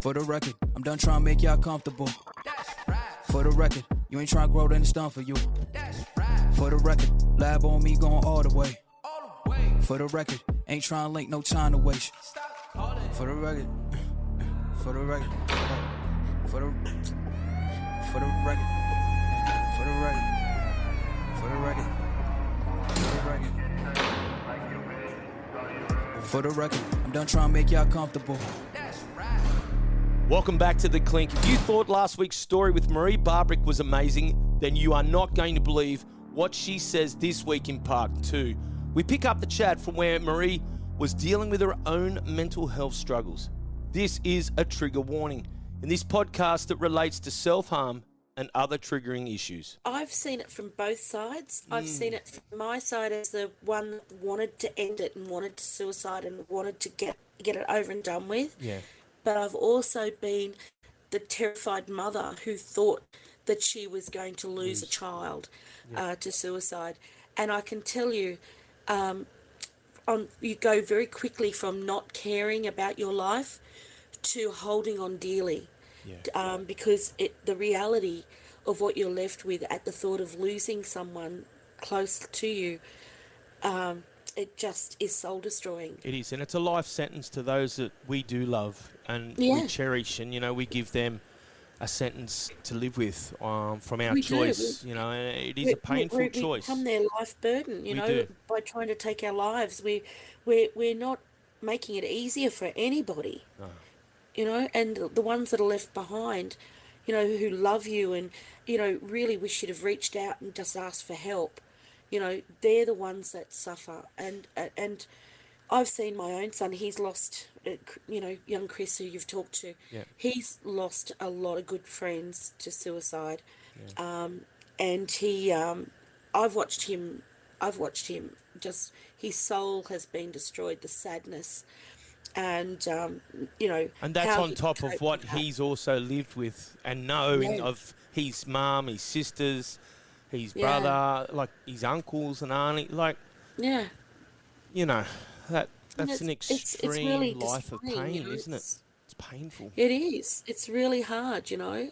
For the record, I'm done trying to make y'all comfortable. For the record, you ain't trying to grow, then it's done for you. For the record, lab on me going all the way. For the record, ain't trying to link, no time to waste. For the record, for the record, for the record, for the record, for the record, for the record, I'm done trying to make y'all comfortable. Welcome back to The Clink. If you thought last week's story with Marie Barbrick was amazing, then you are not going to believe what she says this week in part 2. We pick up the chat from where Marie was dealing with her own mental health struggles. This is a trigger warning. In this podcast, it relates to self-harm and other triggering issues. I've seen it from both sides. I've seen it from my side as the one that wanted to end it and wanted to suicide and wanted to get it over and done with. Yeah. But I've also been the terrified mother who thought that she was going to lose a child to suicide. And I can tell you, you go very quickly from not caring about your life to holding on dearly. Yeah. Because the reality of what you're left with at the thought of losing someone close to you, it just is soul-destroying. It is, and it's a life sentence to those that we do love and we cherish, and, you know, we give them a sentence to live with from our choice. You know, and it is a painful choice. We become their life burden, you know, by trying to take our lives. We're not making it easier for anybody. No. You know, and the ones that are left behind, you know, who love you and, you know, really wish you'd have reached out and just asked for help, you know, they're the ones that suffer. And I've seen my own son, he's lost, you know, young Chris, who you've talked to, he's lost a lot of good friends to suicide. Yeah. And he, I've watched him just, his soul has been destroyed, the sadness. And, you know... And that's on top of what he's also lived with and knowing of his mum, his sisters, his brother, like his uncles and auntie, like... Yeah. You know, that's an extreme really life of pain, you know, isn't it? It's painful. It is. It's really hard, you know.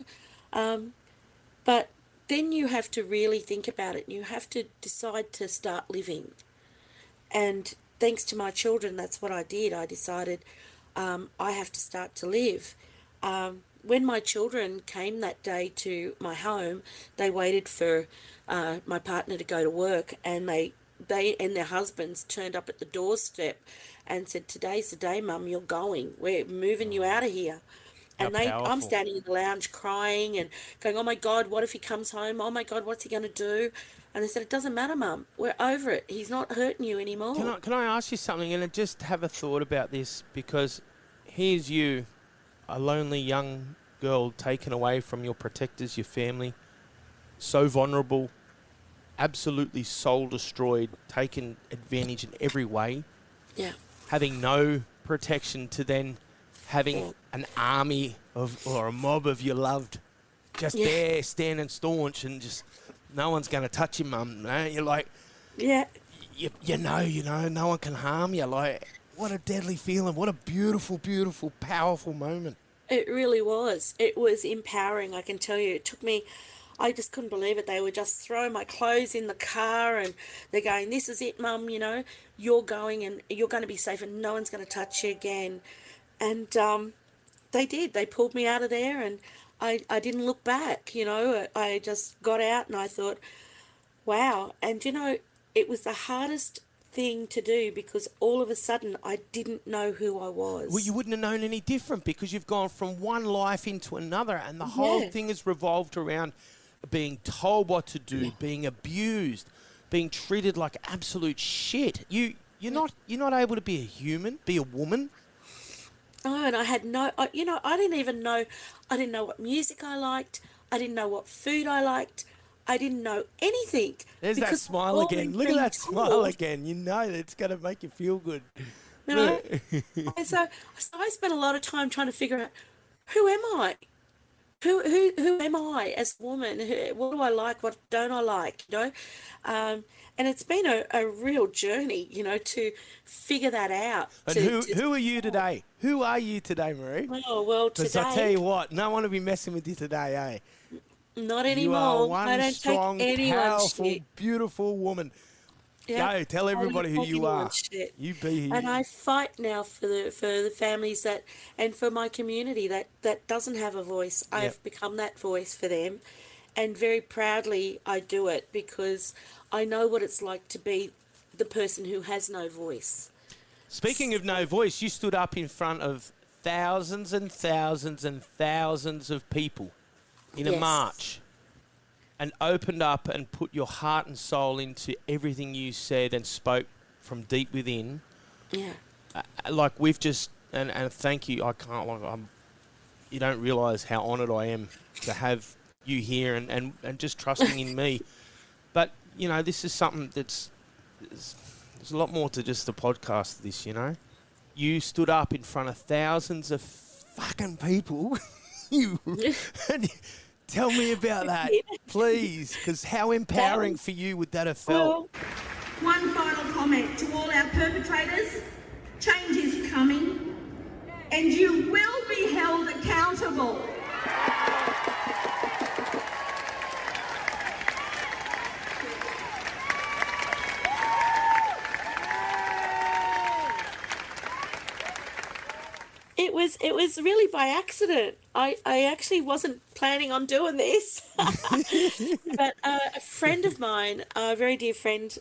But then you have to really think about it. You have to decide to start living. And... thanks to my children, that's what I did. I decided I have to start to live. When my children came that day to my home, they waited for my partner to go to work, and they and their husbands turned up at the doorstep and said, "Today's the day, Mum, you're going. We're moving you out of here." And I'm standing in the lounge crying and going, "Oh my God, what if he comes home? Oh my God, what's he going to do?" And they said, "It doesn't matter, Mum. We're over it. He's not hurting you anymore." Can I ask you something? And just have a thought about this, because here's you, a lonely young girl taken away from your protectors, your family, so vulnerable, absolutely soul destroyed, taken advantage in every way. Yeah. Having no protection, to then having an army or a mob of your loved just there standing staunch and just... no one's going to touch you, Mum. No? You're like, you know, no one can harm you. Like, what a deadly feeling. What a beautiful, beautiful, powerful moment. It really was. It was empowering, I can tell you. It took me, I just couldn't believe it. They were just throwing my clothes in the car and they're going, "This is it, Mum, you know, you're going and you're going to be safe and no one's going to touch you again." And they did. They pulled me out of there, and I didn't look back, you know. I just got out and I thought, wow. And, you know, it was the hardest thing to do because all of a sudden I didn't know who I was. Well, you wouldn't have known any different because you've gone from one life into another, and the whole thing has revolved around being told what to do, being abused, being treated like absolute shit. You're not able to be a human, be a woman. Oh, and I had I didn't even know. I didn't know what music I liked. I didn't know what food I liked. I didn't know anything. There's that smile again. Look at that smile again. You know it's going to make you feel good. You know? And so I spent a lot of time trying to figure out, who am I? Who am I as a woman? What do I like? What don't I like? You know? And it's been a real journey, you know, to figure that out. And who are you today? Who are you today, Marie? Oh, well, Because I tell today, you what, no one will be messing with you today, eh? not You anymore. are I one don't strong, take anyone's powerful, shit. beautiful woman. Yeah, Go, tell I don't everybody who take you are. anyone's shit. You be And here. I fight now for the families that, and for my community that doesn't have a voice. Yep. I've become that voice for them, and very proudly I do it because I know what it's like to be the person who has no voice. Speaking of no voice, you stood up in front of thousands and thousands and thousands of people in a Yes. march and opened up and put your heart and soul into everything you said and spoke from deep within. Yeah. Like we've just, and thank you, I can't, like, you don't realise how honoured I am to have you here and just trusting in me. But, you know, this is something there's a lot more to just the podcast, this, you know. You stood up in front of thousands of fucking people. And tell me about that, please, because how empowering for you would that have felt? Well, One final comment to all our perpetrators. Change is coming and you will be held accountable. it was really by accident. I actually wasn't planning on doing this. But a friend of mine, a very dear friend,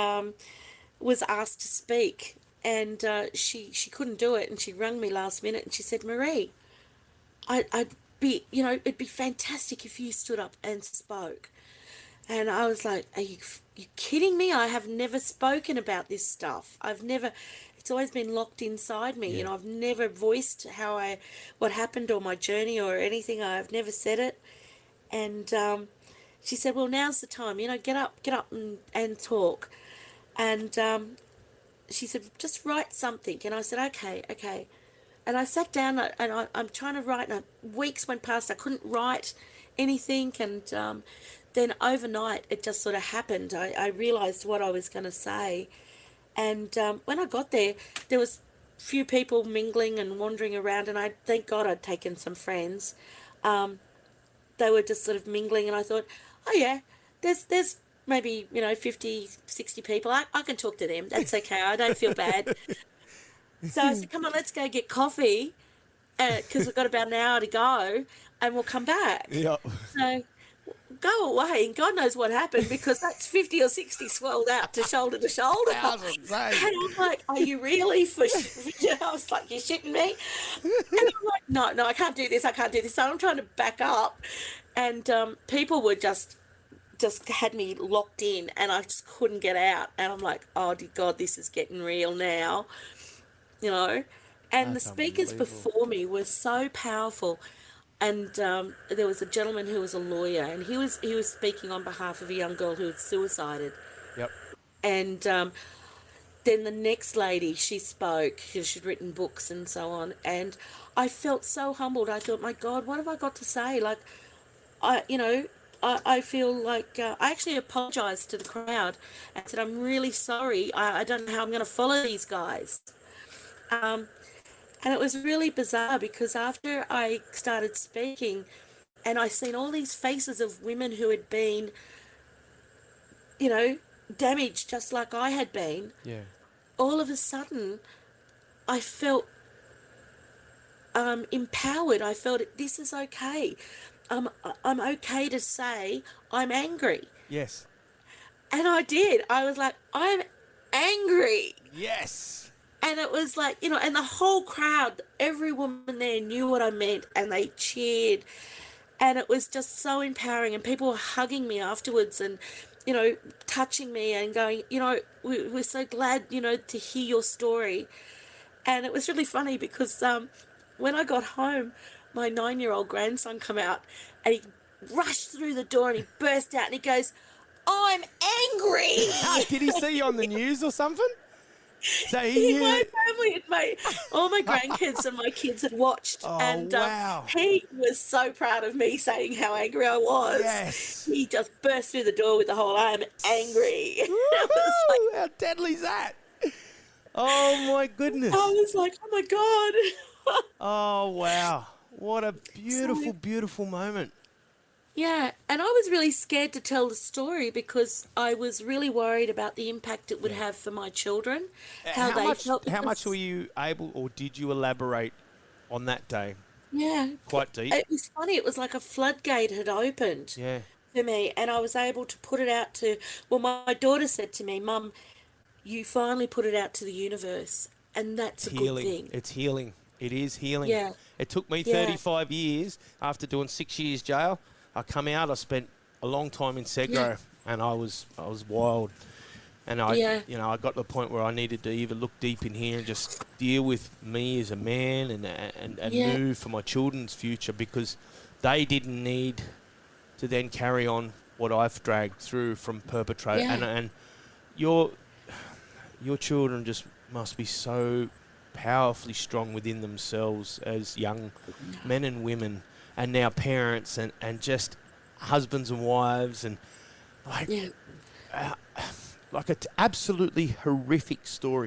was asked to speak, and she couldn't do it, and she rang me last minute, and she said, Marie, I'd be, you know, it'd be fantastic if you stood up and spoke. And I was like, are you kidding me? I have never spoken about this stuff. It's always been locked inside me. Yeah. You know, I've never voiced what happened or my journey or anything. I've never said it. And she said, well, now's the time, you know, get up and talk. And she said, just write something. And I said, okay. And I sat down and I'm trying to write, and weeks went past. I couldn't write anything. And then overnight, it just sort of happened. I realised what I was going to say. And when I got there, there was few people mingling and wandering around, and thank God I'd taken some friends. They were just sort of mingling, and I thought, oh yeah, there's maybe, you know, 50, 60 people. I can talk to them. That's okay. I don't feel bad. So I said, come on, let's go get coffee, because we've got about an hour to go, and we'll come back. Yeah. So go away, and God knows what happened, because that's 50 or 60 swelled out to shoulder. Thousands, eh? And I'm like, are you really I was like, you're shitting me? And I'm like, no, I can't do this. So I'm trying to back up, and people were just had me locked in, and I just couldn't get out. And I'm like, oh dear God, this is getting real now, you know. And That's the speakers unbelievable. before me were so powerful. And there was a gentleman who was a lawyer, and he was speaking on behalf of a young girl who had suicided. Yep. And then the next lady, she spoke. She'd written books and so on. And I felt so humbled. I thought, my God, what have I got to say? Like, I feel like I actually apologised to the crowd and said, I'm really sorry. I don't know how I'm going to follow these guys. And it was really bizarre, because after I started speaking and I seen all these faces of women who had been, you know, damaged just like I had been, Yeah. all of a sudden I felt empowered. I felt this is okay. I'm okay to say I'm angry. Yes. And I did. I was like, I'm angry. Yes. And it was like, you know, and the whole crowd, every woman there knew what I meant, and they cheered. And it was just so empowering. And people were hugging me afterwards and, you know, touching me and going, you know, we're so glad, you know, to hear your story. And it was really funny, because when I got home, my 9-year-old grandson come out, and he rushed through the door and he burst out and he goes, I'm angry. Did he see you on the news or something? So he knew. My family all my grandkids and my kids had watched. Oh, and wow. he was so proud of me saying how angry I was. Yes. He just burst through the door with the whole, I am angry. I was Woo-hoo! How deadly is that? Oh my goodness. like, oh my God. Oh, wow. What a beautiful, beautiful moment. Yeah, and I was really scared to tell the story because I was really worried about the impact it would have for my children, how they felt. How much because- were you able, or did you elaborate on that day? Yeah, Quite deep. it was funny. It was like a floodgate had opened Yeah. for me, and I was able to put it out to. Well, my daughter said to me, "Mum, you finally put it out to the universe, and that's a good Healing. thing." It's healing. It is healing. Yeah. It took me Yeah. 35 years after doing 6 years jail. I come out. I spent a long time in Segro, Yeah. and I was wild. And I, Yeah. I got to the point where I needed to either look deep in here and just deal with me as a man and Yeah. move for my children's future, because they didn't need to then carry on what I've dragged through from perpetrator. Yeah. And your children just must be so powerfully strong within themselves as young men and women, and now parents, and just husbands and wives, and like Yeah. like an absolutely horrific story.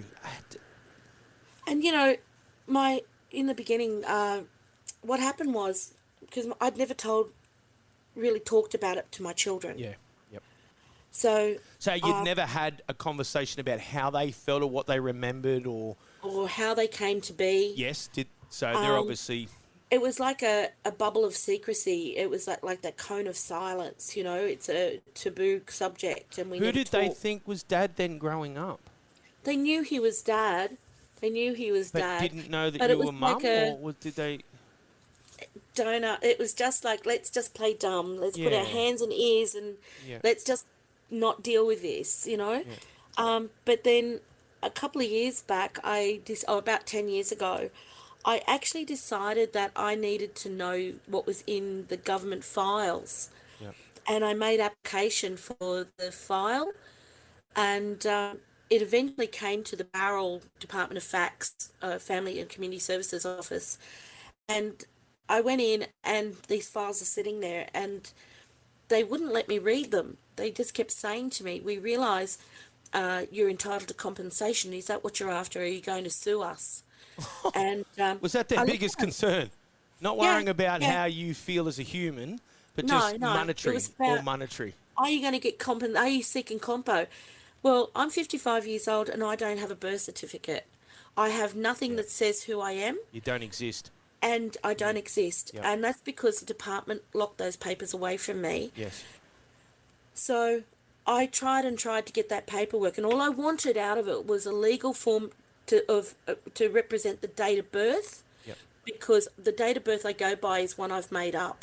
And in the beginning, what happened was because I'd never really talked about it to my children. Yeah. Yep. So you've never had a conversation about how they felt or what they remembered, or how they came to be. yes, they're obviously. It was like a bubble of secrecy. It was like that cone of silence. It's a taboo subject, and we. Who never did they talked. think was Dad then growing up? They knew he was Dad. They knew he was But Dad. didn't know that but you it was were Mum, like or did they? Don't know. It was just like, let's just play dumb. Let's put Yeah. our hands and ears and Yeah. let's just not deal with this. But then a couple of years back, about 10 years ago, I actually decided that I needed to know what was in the government files. Yep. And I made application for the file, and it eventually came to the Barrel Department of Facts, Family and Community Services Office, and I went in, and these files are sitting there, and they wouldn't let me read them. They just kept saying to me, "We realise you're entitled to compensation. Is that what you're after? Are you going to sue us?" And Was that their I looked biggest at it. concern? Not Yeah, worrying about yeah. how you feel as a human, but No, just no, it monetary was or about- monetary. Are you going to get Are you seeking compo? Well, I'm 55 years old and I don't have a birth certificate. I have nothing that says who I am, You don't exist. and I don't exist. Yep. And that's because the department locked those papers away from me. Yes. So I tried to get that paperwork, and all I wanted out of it was a legal form to represent the date of birth, Yep. because the date of birth I go by is one I've made up.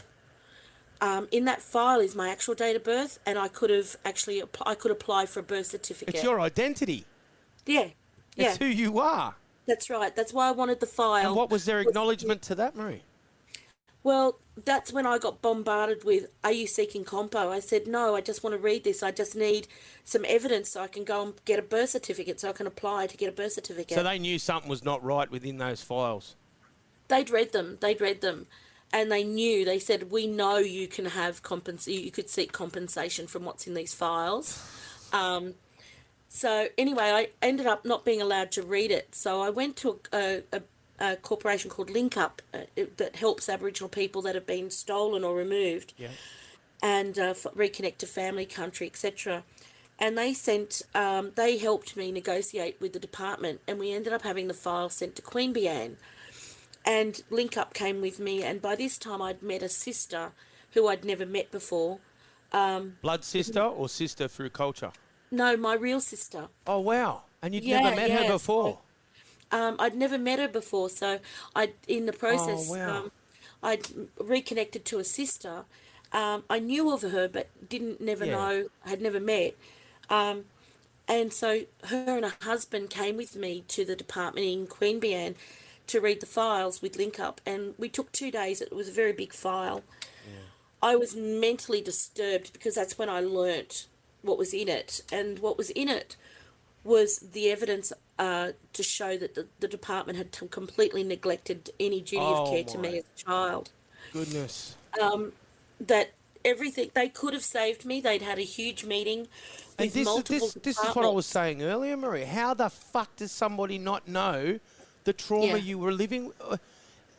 In that file is my actual date of birth, and I could have actually I could apply for a birth certificate. It's your identity. Yeah, yeah, It's who you are. that's right. That's why I wanted the file. And what was their acknowledgement to that, Marie? Well, that's when I got bombarded with, "Are you seeking compo?" I said, "No, I just want to read this. I just need some evidence so I can go and get a birth certificate, so I can apply to get a birth certificate." So they knew something was not right within those files. They'd read them, and they knew. They said, "We know you can have you could seek compensation from what's in these files." So anyway, I ended up not being allowed to read it. So I went to a corporation called Link Up that helps Aboriginal people that have been stolen or removed, Yeah. and reconnect to family, country, etc. And they helped me negotiate with the department, and we ended up having the file sent to Queanbeyan. And Link Up came with me, and by this time I'd met a sister who I'd never met before. Blood sister or sister through culture? No, my real sister. Oh, wow. And you'd Yeah, never met her yeah, before? I'd never met her before, so in the process, wow. I'd reconnected to a sister. I knew of her, but had never met. And so her and her husband came with me to the department in Queanbeyan to read the files with Link Up, and we took 2 days. It was a very big file. I was mentally disturbed because that's when I learnt what was in it, and what was in it was the evidence to show that the department had completely neglected any duty of care to me as a child. Goodness. That everything, they could have saved me. They'd had a huge meeting And with this multiple is what I was saying earlier, Marie. How the fuck does somebody not know the trauma Yeah. you were living?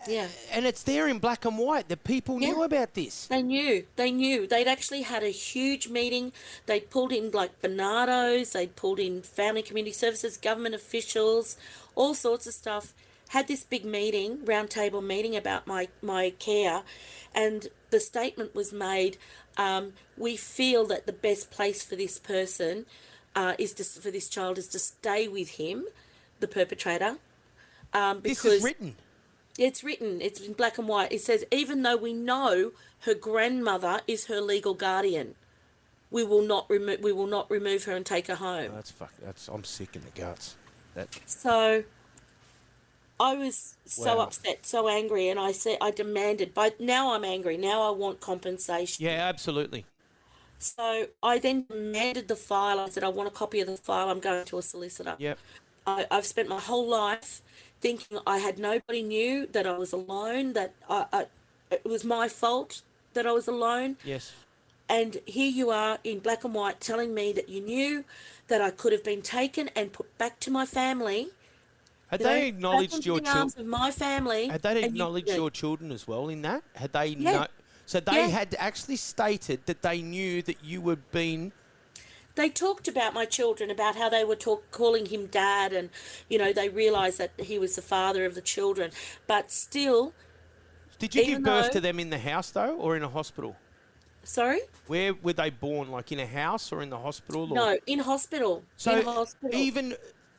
Yeah. And it's there in black and white. The people knew about this. They knew. They'd actually had a huge meeting. They'd pulled in like Bernardo's, they'd pulled in Family Community Services, government officials, all sorts of stuff. Had this big meeting, roundtable meeting about my care, and the statement was made, we feel that the best place for this person for this child is to stay with him, the perpetrator. Because This is written. it's written, it's in black and white. It says, even though we know her grandmother is her legal guardian, we will not remove her and take her home. I'm sick in the guts. So I was so Wow. upset, so angry, and I demanded, but now I'm angry. Now I want compensation. Yeah, absolutely. So I then demanded the file. I said, I want a copy of the file. I'm going to a solicitor. Yep. I've spent my whole life thinking nobody knew that I was alone, that it was my fault that I was alone. Yes. And here you are in black and white telling me that you knew that I could have been taken and put back to my family. Had you know, they acknowledged back into your the arms children? of my family. Had they and you acknowledged didn't. your children as well in that? Had they Yeah. So they Yeah. had actually stated that they knew that you were being. They talked about my children, about how they were calling him dad, and they realised that he was the father of the children. But still, Did you give Even birth though- to them in the house though, or in a hospital? sorry, Where were they born? Like in a house or in the hospital? Or? no, in hospital. So in hospital. even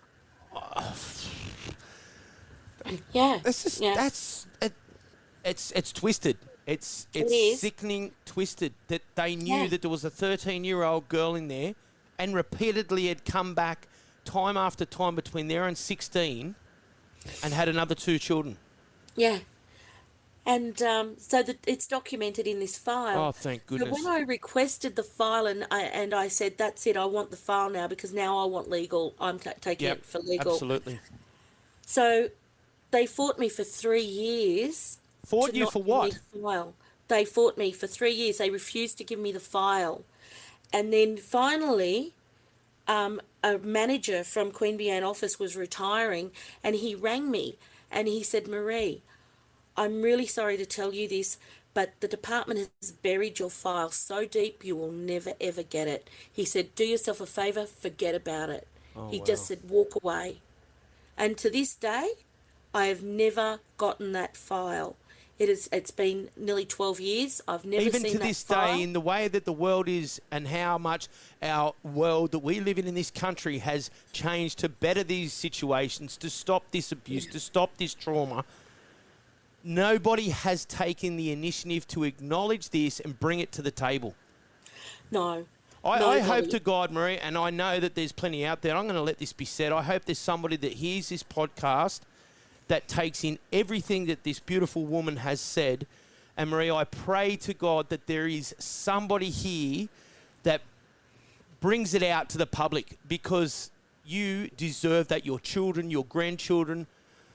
yeah, yeah. it's twisted. It's is. sickening, twisted that they knew Yeah. that there was a 13-year-old girl in there, and repeatedly had come back time after time between there and 16, and had another 2 children. Yeah. And so that it's documented in this file. Oh, thank goodness. So when I requested the file and I said, that's it, I want the file now because now I want legal. I'm taking Yep, it for legal. absolutely. So they fought me for 3 years. Fought to you not for give me what? the file. They fought me for 3 years. They refused to give me the file. And then finally, a manager from Queanbeyan office was retiring, and he rang me and he said, Marie, I'm really sorry to tell you this, but the department has buried your file so deep you will never ever get it. He said, do yourself a favour, forget about it. He just said, walk away. And to this day, I have never gotten that file. It's been nearly 12 years. I've never Even seen to that this file. day, in the way that the world is and how much our world that we live in this country has changed to better these situations, to stop this abuse, to stop this trauma, nobody has taken the initiative to acknowledge this and bring it to the table. No. I hope Nobody. to God, Marie, and I know that there's plenty out there. I'm going to let this be said. I hope there's somebody that hears this podcast that takes in everything that this beautiful woman has said. And Marie, I pray to God that there is somebody here that brings it out to the public, because you deserve that. Your children, your grandchildren.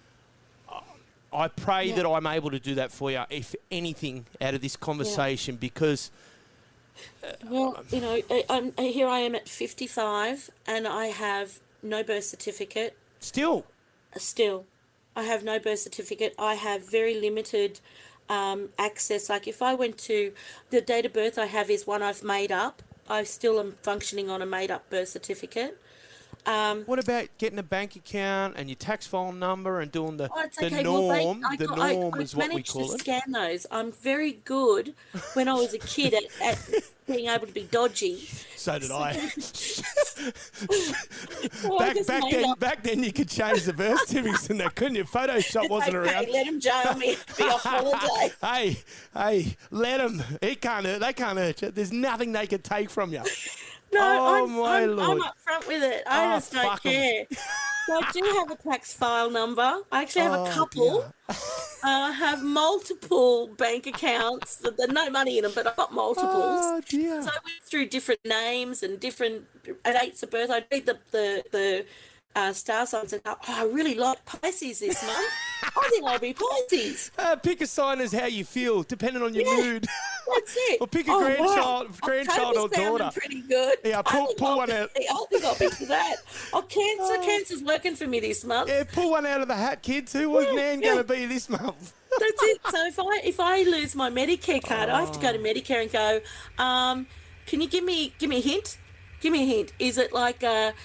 I pray that I'm able to do that for you, if anything, out of this conversation, because... Well, here I am at 55 and I have no birth certificate. Still, I have no birth certificate. I have very limited access. Like if I went to the date of birth I have is one I've made up. I still am functioning on a made up birth certificate. what about getting a bank account and your tax file number and doing the Oh, it's the okay. norm? I The norm I is what we managed call to it. scan those. I'm very good when I was a kid at being able to be dodgy. So did I. So I just made up. back then you could change the birth certificates and that, couldn't you? Photoshop wasn't Okay, around. let him jail me. Be off holiday. Hey, let them. They can't hurt you. There's nothing they can take from you. No, Oh, I'm my I'm Lord. up front with it. I Oh, just don't fuck 'em. care. So I do have a tax file number. I actually have a couple. I have multiple bank accounts. There's no money in them, but I've got multiples. Oh, dear. So I went through different names and different dates of birth. I read the star signs and go, I really like Pisces this month. I think I'll be Pisces. Pick a sign as how you feel, depending on your mood. That's it. Or pick a wow. grandchild or October's sounding daughter. pretty good. Yeah, pull one out. I think I'll be for that. Oh, Cancer's working for me this month. Yeah, pull one out of the hat, kids. Who was Nan going to be this month? That's it. So if I lose my Medicare card, I have to go to Medicare and go, can you give me a hint? Give me a hint. Is it like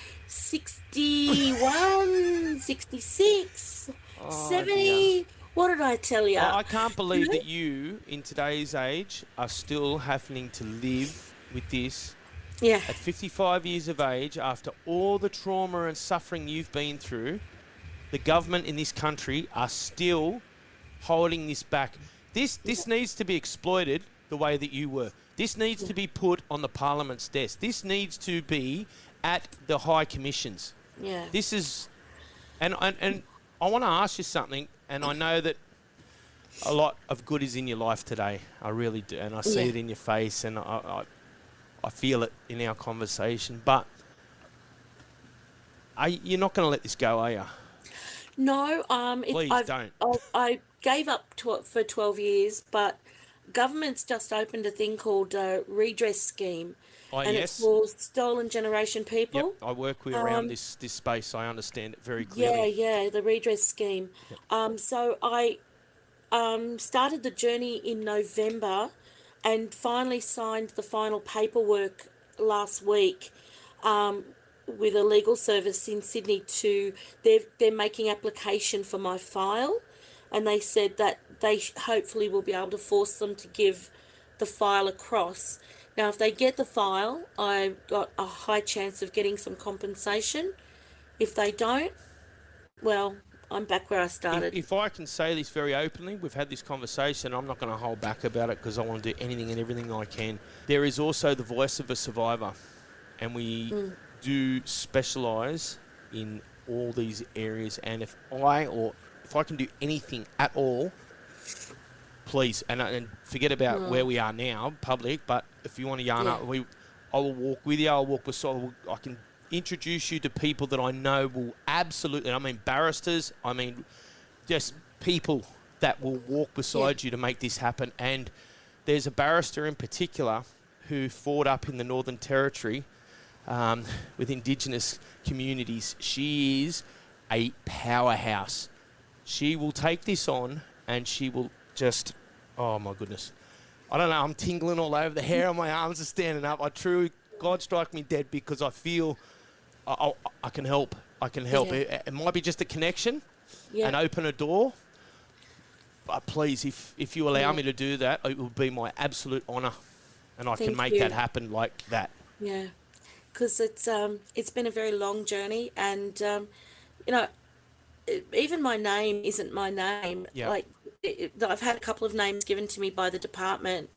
61, 66, 70? Dear. What did I tell you? I can't believe that you, in today's age, are still having to live with this. Yeah. At 55 years of age, after all the trauma and suffering you've been through, the government in this country are still holding this back. This needs to be exploited the way that you were. This needs to be put on the Parliament's desk. This needs to be at the High Commissions. Yeah. This is... And I want to ask you something, and I know that a lot of good is in your life today. I really do, and I see it in your face, and I feel it in our conversation. But you're not going to let this go, are you? No. Please don't. I gave up for 12 years, but government's just opened a thing called a redress scheme. Oh, and yes. It's for stolen generation people. Yep, I work with around this space. I understand it very clearly. Yeah, the redress scheme. Yep. So I started the journey in November and finally signed the final paperwork last week with a legal service in Sydney they're making application for my file, and they said that they hopefully will be able to force them to give the file across. Now, if they get the file, I've got a high chance of getting some compensation. If they don't, well, I'm back where I started. If I can say this very openly, we've had this conversation. I'm not going to hold back about it because I want to do anything and everything I can. There is also the voice of a survivor, and we do specialise in all these areas. And if I can do anything at all, please, and forget about where we are now, public, but if you want to yarn up, I will walk with you, I'll walk beside you. I can introduce you to people that I know will absolutely, I mean barristers, I mean just people that will walk beside you to make this happen. And there's a barrister in particular who fought up in the Northern Territory with Indigenous communities. She is a powerhouse. She will take this on and she will just, oh my goodness. I don't know, I'm tingling all over. The hair on my arms are standing up. God strike me dead because I feel I can help. I can help. Yeah. It might be just a connection and open a door. But please, if you allow me to do that, it will be my absolute honour. And I can make that happen like that. Yeah, because it's been a very long journey. And, even my name isn't my name. Yeah. Like, I've had a couple of names given to me by the department.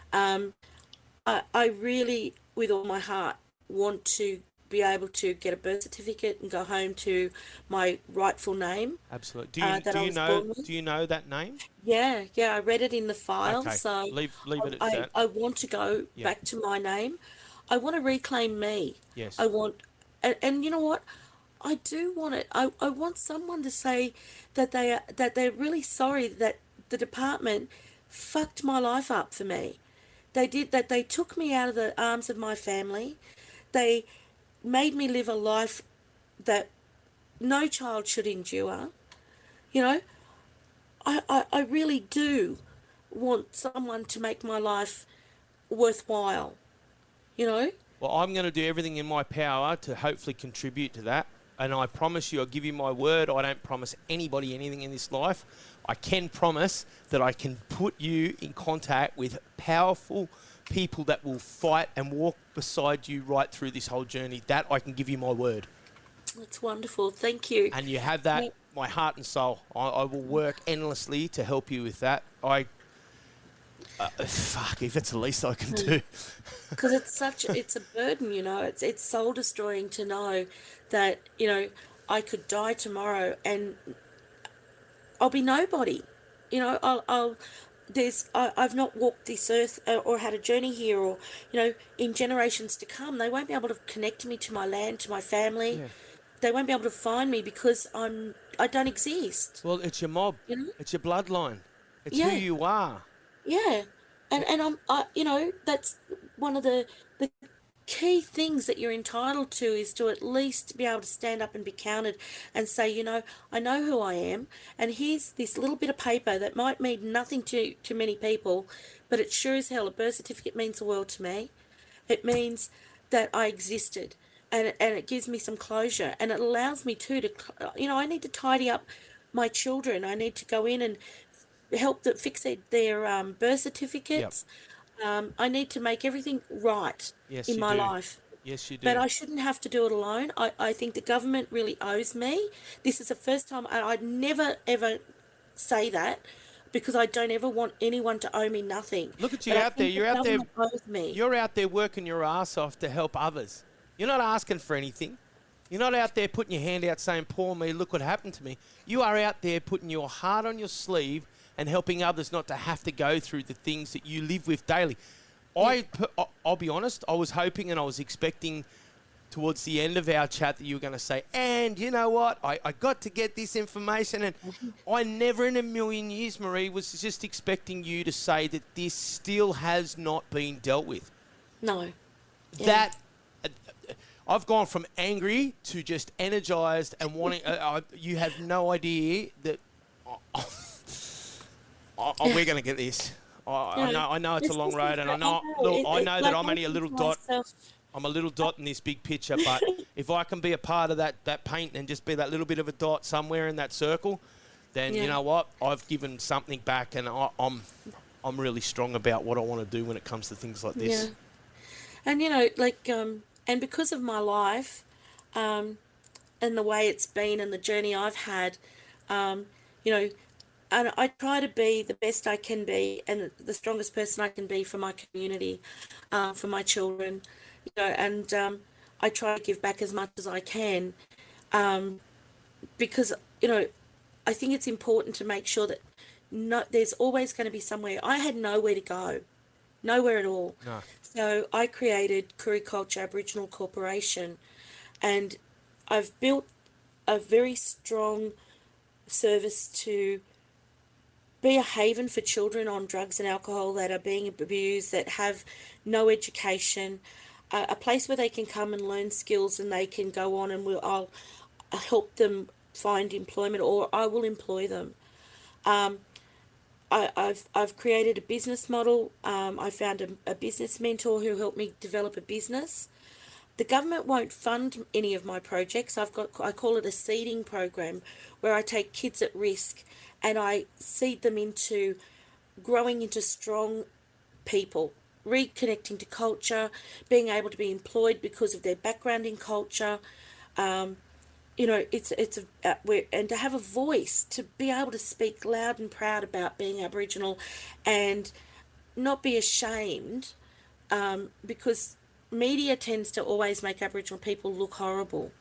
I really, with all my heart, want to be able to get a birth certificate and go home to my rightful name. Absolutely. Do you know that name? Yeah. I read it in the file. Okay. So leave it at that. I want to go back to my name. I want to reclaim me. Yes. I want, and you know what? I do want it. I want someone to say that they're really sorry that the department fucked my life up for me. They did that. They took me out of the arms of my family. They made me live a life that no child should endure. You know, I really do want someone to make my life worthwhile. You know. Well, I'm going to do everything in my power to hopefully contribute to that. And I promise you, I'll give you my word, I don't promise anybody anything in this life. I can promise that I can put you in contact with powerful people that will fight and walk beside you right through this whole journey. That I can give you my word. That's wonderful. Thank you. And you have that, my heart and soul. I will work endlessly to help you with that. Fuck, if it's the least I can do. Because it's a burden, you know. It's soul destroying to know that, you know, I could die tomorrow and I'll be nobody. You know, I've not walked this earth or had a journey here, or, you know, in generations to come, they won't be able to connect me to my land, to my family. they won't be able to find me because I don't exist. Well, it's your mob. You know? It's your bloodline. It's who Yeah. you are. Yeah, and that's one of the key things that you're entitled to is to at least be able to stand up and be counted and say, I know who I am, and here's this little bit of paper that might mean nothing to many people, but it sure as hell, a birth certificate means the world to me. It means that I existed, and it gives me some closure, and it allows me to I need to tidy up my children. I need to go in and help them fix their birth certificates. I need to make everything right in my life. Yes, you do. But I shouldn't have to do it alone. I think the government really owes me. This is the first time I'd never, ever say that because I don't ever want anyone to owe me nothing. Look at you out there. You're out there. Owes me. You're out there working your ass off to help others. You're not asking for anything. You're not out there putting your hand out saying, poor me, look what happened to me. You are out there putting your heart on your sleeve and helping others not to have to go through the things that you live with daily. I'll be honest, I was hoping and I was expecting towards the end of our chat that you were going to say, and you know what, I got to get this information, and I never in a million years, Marie, was just expecting you to say that this still has not been dealt with. No. Yeah. That... I've gone from angry to just energised and wanting... you have no idea that... we're going to get this. I know it's a long road, and I know that I'm only a little dot. I'm a little dot in this big picture, but if I can be a part of that paint and just be that little bit of a dot somewhere in that circle, then you know what? I've given something back, and I'm really strong about what I want to do when it comes to things like this. Yeah. And and because of my life, and the way it's been and the journey I've had, and I try to be the best I can be and the strongest person I can be for my community, for my children, and I try to give back as much as I can, because, I think it's important to make sure that there's always going to be somewhere. I had nowhere to go, nowhere at all. No. So I created Koori Culture Aboriginal Corporation, and I've built a very strong service to be a haven for children on drugs and alcohol that are being abused, that have no education, a place where they can come and learn skills, and they can go on and I'll help them find employment, or I will employ them. I've created a business model. I found a business mentor who helped me develop a business. The government won't fund any of my projects. I call it a seeding program, where I take kids at risk and I seed them into growing into strong people, reconnecting to culture, being able to be employed because of their background in culture. And to have a voice, to be able to speak loud and proud about being Aboriginal, and not be ashamed, because media tends to always make Aboriginal people look horrible.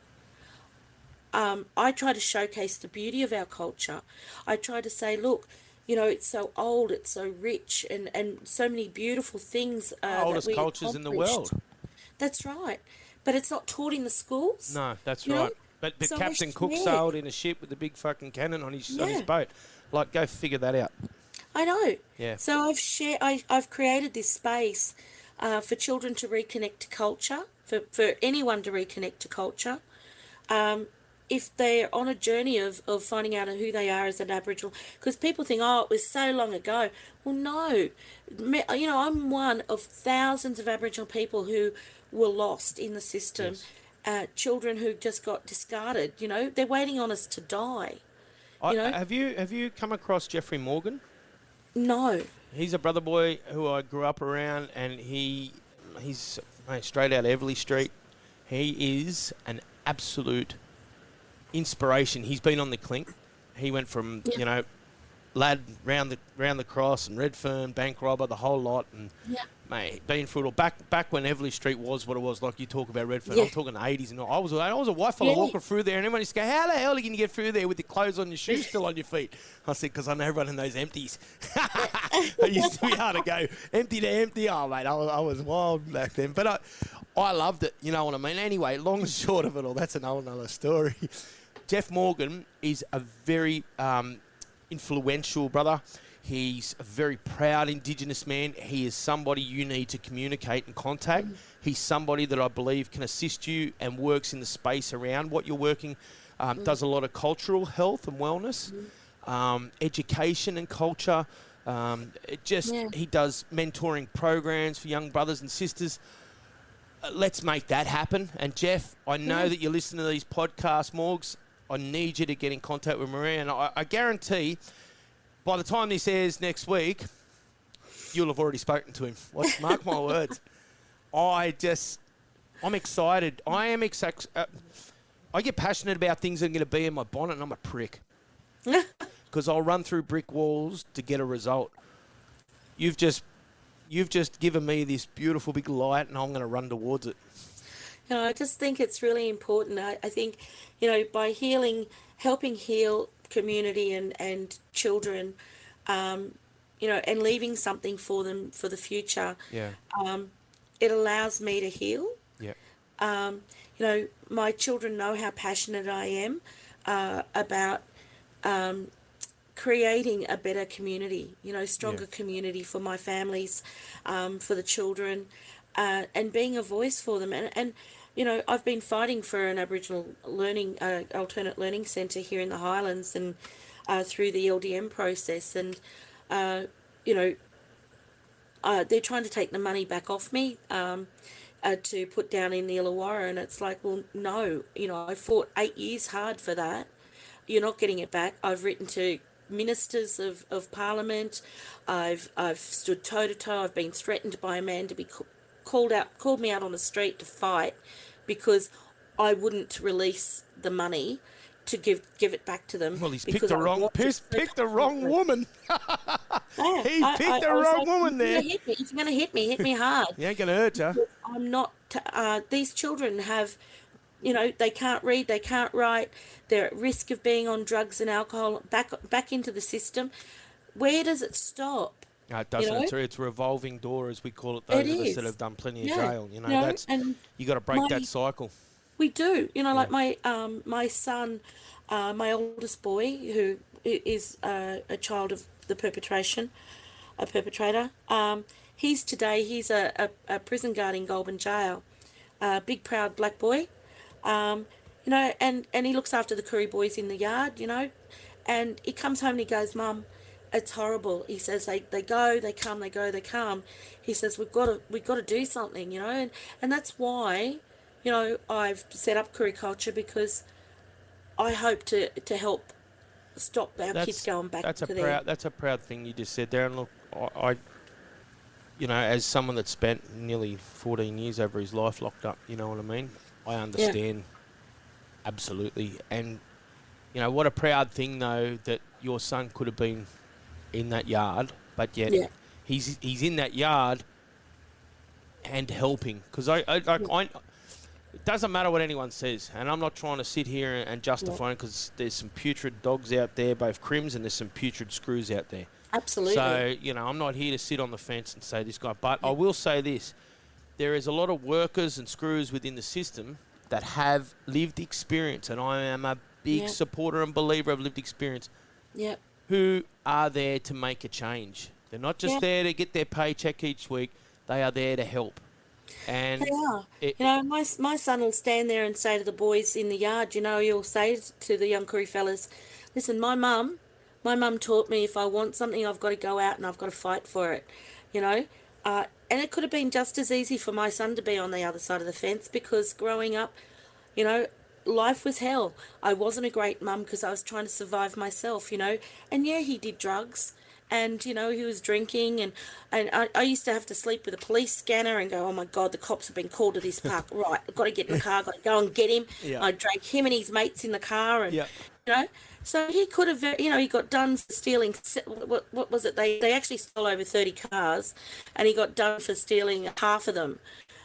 I try to showcase the beauty of our culture. I try to say, look, it's so old, it's so rich, and so many beautiful things. Oldest cultures in the world. That's right. But it's not taught in the schools. No, that's right. But So Captain Cook scared. sailed in a ship with a big fucking cannon on his boat. Like, go figure that out. I know. Yeah. So I've created this space for children to reconnect to culture, for anyone to reconnect to culture. If they're on a journey of finding out who they are as an Aboriginal, because people think, it was so long ago. Well, no. I'm one of thousands of Aboriginal people who were lost in the system. Yes. Children who just got discarded. They're waiting on us to die. Have you come across Jeffrey Morgan? No. He's a brother boy who I grew up around, and he's straight out of Everleigh Street. He is an absolute inspiration. He's been on the clink. He went from lad round the cross and Redfern, bank robber, the whole lot, and mate, been through it all. Back when Everleigh Street was what it was, like you talk about Redfern. I'm talking the 80s, and I was a white fella walking through there, and everyone used to go, "How the hell are you going to get through there with your clothes on, your shoes still on your feet?" I said, "Because I know everyone in those empties." I used to be hard to go empty to empty. Oh mate, I was wild back then. But I loved it, you know what I mean? Anyway, long and short of it all, that's another story. Jeff Morgan is a very influential brother. He's a very proud Indigenous man. He is somebody you need to communicate and contact. He's somebody that I believe can assist you and works in the space around what you're working, does a lot of cultural health and wellness, education and culture. He does mentoring programs for young brothers and sisters. Let's make that happen. And Jeff, I know that you listen to these podcasts, Morgs. I need you to get in contact with Maria, and I guarantee by the time this airs next week, you'll have already spoken to him. Mark my words. I'm excited. I am excited. I get passionate about things that are going to be in my bonnet, and I'm a prick. Because I'll run through brick walls to get a result. You've just given me this beautiful big light, and I'm going to run towards it. You know, I just think it's really important. I think, you know, by helping heal community and children, you know, and leaving something for them for the future, it allows me to heal. Yeah. You know, my children know how passionate I am about creating a better community, you know, stronger community for my families, for the children, and being a voice for them. And you know, I've been fighting for an Aboriginal alternate learning centre here in the Highlands, and through the LDM process. And, you know, they're trying to take the money back off me to put down in the Illawarra. And it's like, well, no, you know, I fought 8 years hard for that. You're not getting it back. I've written to ministers of Parliament. I've stood toe to toe. I've been threatened by a man to be called me out on the street to fight because I wouldn't release the money to give it back to them. Well, he's picked the wrong woman. He picked the wrong woman there. If you're going to hit me hard. He ain't going to hurt you. I'm not. These children have, you know, they can't read, they can't write. They're at risk of being on drugs and alcohol, back into the system. Where does it stop? No, it doesn't. You know? It's a revolving door, as we call it. Those of us that have done plenty of jail, you know, that's you got to break that cycle. We do, you know, like my son, my oldest boy, who is a child of the perpetrator. He's a prison guard in Goulburn Jail, big proud black boy, you know, and he looks after the Koori boys in the yard, you know, and he comes home and he goes, Mum, it's horrible. He says they go, they come, they go, they come. He says we've got to do something, you know, and that's why, you know, I've set up Koori Culture, because I hope to help stop our kids going back to there. That's a proud thing you just said there. And look, I you know, as someone that spent nearly 14 years over his life locked up, you know what I mean? I understand absolutely. And you know, what a proud thing though that your son could have been in that yard, but yet he's in that yard and helping. Because it doesn't matter what anyone says, and I'm not trying to sit here and justify it, because there's some putrid dogs out there, both crims, and there's some putrid screws out there. Absolutely. So, you know, I'm not here to sit on the fence and say this guy, but I will say this. There is a lot of workers and screws within the system that have lived experience, and I am a big supporter and believer of lived experience. Yep. Who are there to make a change. They're not just there to get their paycheck each week. They are there to help. And they are. You know, my son will stand there and say to the boys in the yard, you know, he'll say to the young Koori fellas, listen, my mum taught me if I want something, I've got to go out and I've got to fight for it, you know. And it could have been just as easy for my son to be on the other side of the fence, because growing up, you know, life was hell. I wasn't a great mum because I was trying to survive myself, you know. And he did drugs, and you know, he was drinking, and I used to have to sleep with a police scanner and go, oh my God, the cops have been called to this park. Right, I've got to get in the car, got to go and get him. I dragged him and his mates in the car, and you know, so he could have, you know, he got done for stealing. What was it? They actually stole over 30 cars, and he got done for stealing half of them.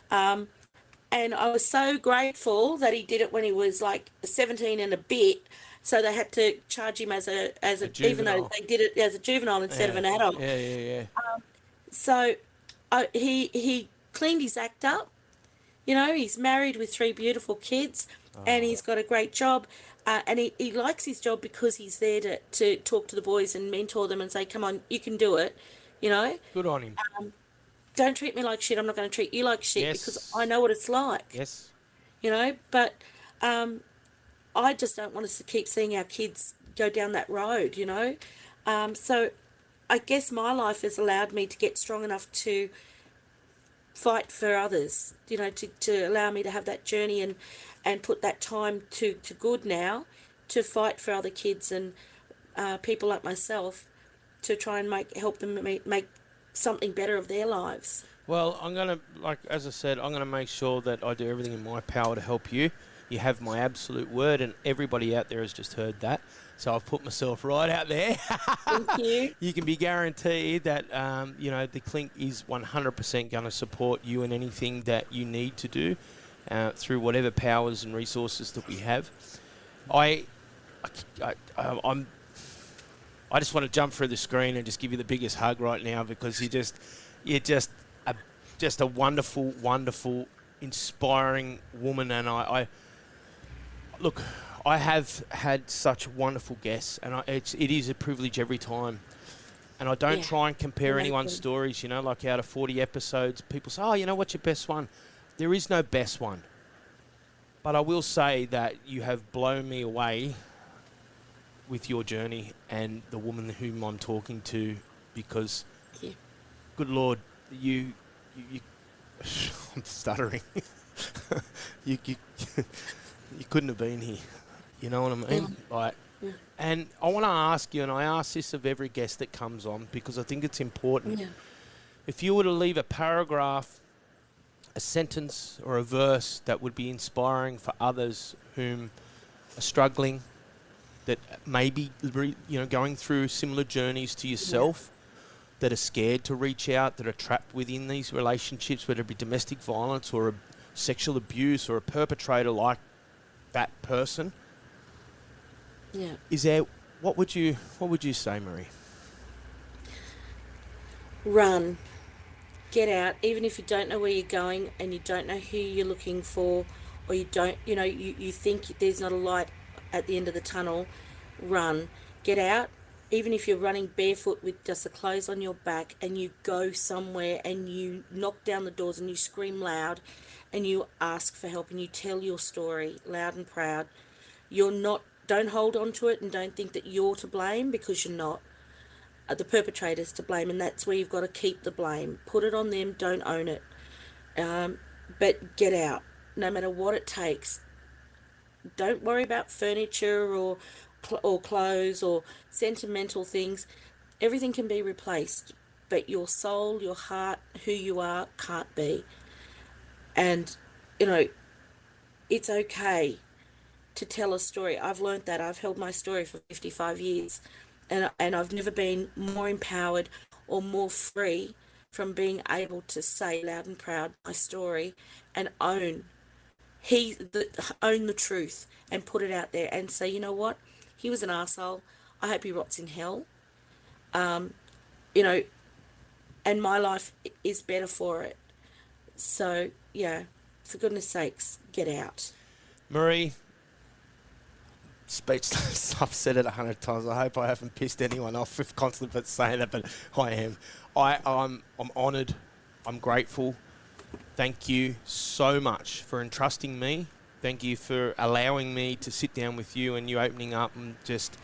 And I was so grateful that he did it when he was like 17 and a bit. So they had to charge him as a even though they did it as a juvenile instead of an adult. Yeah. So he cleaned his act up. You know, he's married with 3 beautiful kids, and he's got a great job. And he likes his job because he's there to talk to the boys and mentor them and say, come on, you can do it. You know, Good on him. don't treat me like shit. I'm not going to treat you like shit because Yes. I know what it's like. Yes. You know, but I just don't want us to keep seeing our kids go down that road, you know. So I guess my life has allowed me to get strong enough to fight for others, you know, to allow me to have that journey and put that time to good now to fight for other kids and people like myself to try and help them make something better of their lives. Well, I'm going to, like, as I said, I'm going to make sure that I do everything in my power to help you. You have my absolute word, and everybody out there has just heard that. So I've put myself right out there. Thank you. You can be guaranteed that, you know, the Clink is 100% going to support you in anything that you need to do through whatever powers and resources that we have. I just want to jump through the screen and just give you the biggest hug right now because you're just a wonderful, wonderful, inspiring woman. And I look, I have had such wonderful guests, and it is a privilege every time. And I don't try and compare anyone's stories, you know, like out of 40 episodes, people say, oh, you know, what's your best one? There is no best one. But I will say that you have blown me away with your journey and the woman whom I'm talking to, because, good Lord, you I'm stuttering. you couldn't have been here. You know what I mean? And I want to ask you, and I ask this of every guest that comes on because I think it's important. Yeah. If you were to leave a paragraph, a sentence, or a verse that would be inspiring for others whom are struggling, that may be, going through similar journeys to yourself, that are scared to reach out, that are trapped within these relationships, whether it be domestic violence or a sexual abuse or a perpetrator like that person. Yeah. What would you say, Marie? Run. Get out, even if you don't know where you're going and you don't know who you're looking for, or you don't, you think there's not a light at the end of the tunnel. Run. Get out, even if you're running barefoot with just the clothes on your back, and you go somewhere and you knock down the doors and you scream loud and you ask for help and you tell your story loud and proud. Don't hold on to it and don't think that you're to blame, because you're not. The perpetrator's to blame, and that's where you've got to keep the blame. Put it on them, don't own it. But get out, no matter what it takes. Don't worry about furniture or clothes or sentimental things. Everything can be replaced, but your soul, your heart, who you are, can't be. And, it's okay to tell a story. I've learnt that. I've held my story for 55 years. And I've never been more empowered or more free from being able to say loud and proud my story and own the truth and put it out there and say, you know what, he was an arsehole. I hope he rots in hell. And my life is better for it. So, for goodness sakes, get out. Marie, speechless. I've said it 100 times. I hope I haven't pissed anyone off with constantly saying that, but I am. I'm honoured. I'm grateful. Thank you so much for entrusting me. Thank you for allowing me to sit down with you and you opening up and just...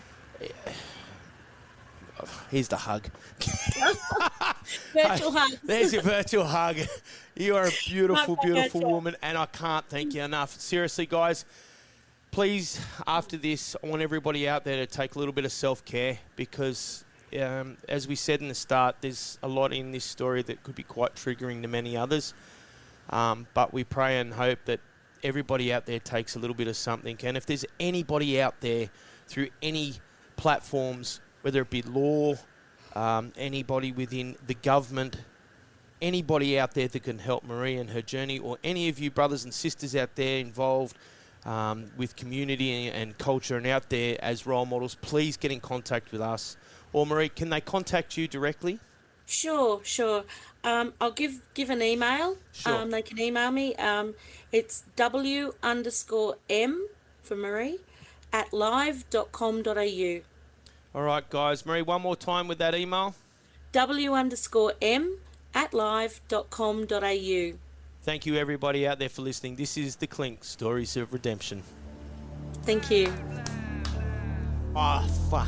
Here's the hug. Virtual hug. There's your virtual hug. You are a beautiful, beautiful woman, and I can't thank you enough. Seriously, guys, please, after this, I want everybody out there to take a little bit of self-care because, as we said in the start, there's a lot in this story that could be quite triggering to many others. But we pray and hope that everybody out there takes a little bit of something. And if there's anybody out there through any platforms, whether it be law, anybody within the government, anybody out there that can help Marie and her journey, or any of you brothers and sisters out there involved with community and culture and out there as role models, please get in contact with us. Or Marie, can they contact you directly? Sure. I'll give an email. Sure. They can email me. It's W_M for Marie at live.com.au. All right, guys. Marie, one more time with that email. W_M at live.com.au. Thank you, everybody out there, for listening. This is The Clink, Stories of Redemption. Thank you. Oh, fuck.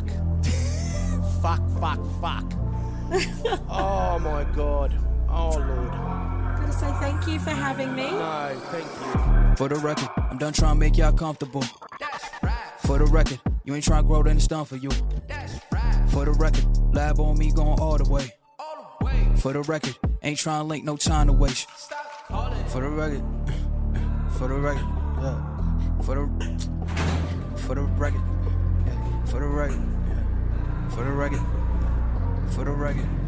fuck. Oh, my God. Oh, Lord. Gotta say thank you for having me. No, thank you. For the record, I'm done trying to make y'all comfortable. For the record, you ain't trying to grow, then it's done for you. For the record, lab on me going all the way. For the record, ain't trying to link, no time to waste. For the record, for the record, yeah. For the record, yeah. For the record, yeah. For the record, for the record.